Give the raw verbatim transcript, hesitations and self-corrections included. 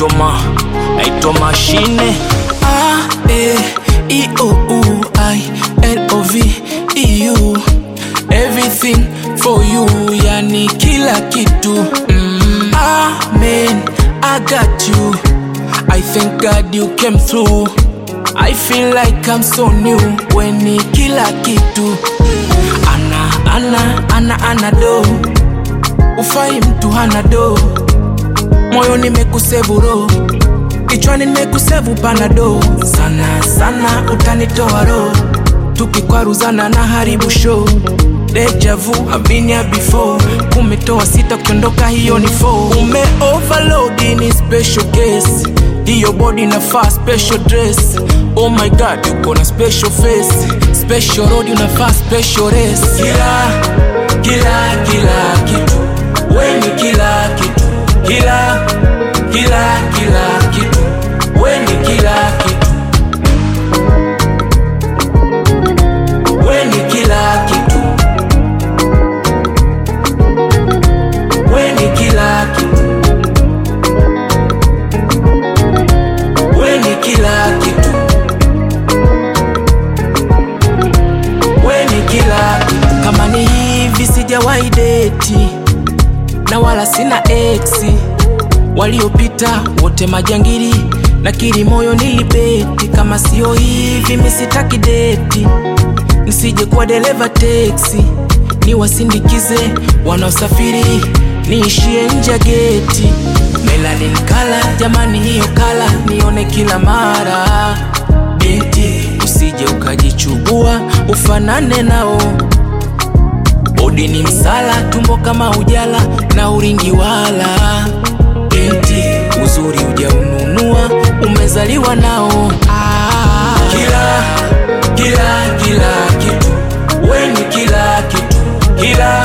naitwa ma naitwa mashine. A E I O U I L O V E U. Everything for you, yani kila kitu. mm. Amen, I got you. I thank God you came through. I feel like I'm so new when ni kila kitu. Ana, ana, ana, ana do. Ufai mtu hana do. Moyo nimekusevu ro, kichwani nimekusevu panado. Sana, sana utanitoa ro, tukikwaruzana na haribu show. Deja vu, I've been here before. Kumetoa sita kuondoka hiyo ni four. Ume overload in special case. Hiyo body na fast special dress. Oh my God, uko na special face. Special road unafaa special race. Kila, kila, kila kitu. We ni kila kitu. Kila, kila, kila kitu. We ni kila kitu. We ni kila kitu. We ni kila kitu. We ni kila kitu. We ni kila kitu. Kama ni hivi sijawahi date na wala sina exi. Waliopita wote majangiri, nakiri moyo nilibeti. Kama sio hivi mimi sitaki date. Nisije kuwa dereva taxi, niwasindikize wanaosafiri, niishie nje ya geti. Melanin kala, jamani hiyo kala, nione kila mara. Binti, usije ukajichubua, ufanane nao. Bodi ni msala, tumbo kama ujala, na uringi wala. Binti, uzuri ujaununua, umezaliwa nao. ah. Kila, kila, kila kitu. We ni kila kitu. Kila,